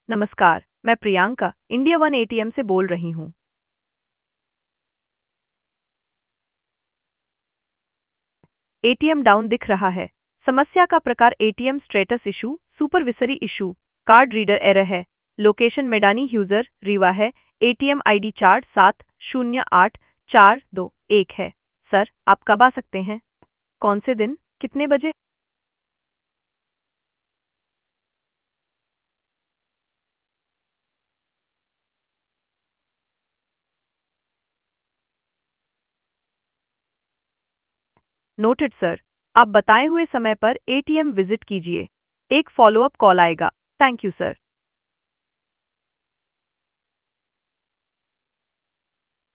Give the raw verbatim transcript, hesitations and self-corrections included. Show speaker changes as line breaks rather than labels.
नमस्कार, मैं Priyanka, India one ATM से बोल रही हूँ। एटीएम डाउन दिख रहा है। समस्या का प्रकार ATM status issue, supervisory issue, card reader error है। लोकेशन मेडानी यूजर रीवा है। एटीएम आईडी चार सात शून्य आठ चार दो एक है। सर, आप कब आ सकते हैं? कौन से दिन? कितने बजे? Noted sir. आप बताए हुए समय पर एटीएम विजिट कीजिए। एक फॉलोअप कॉल आएगा। Thank you sir.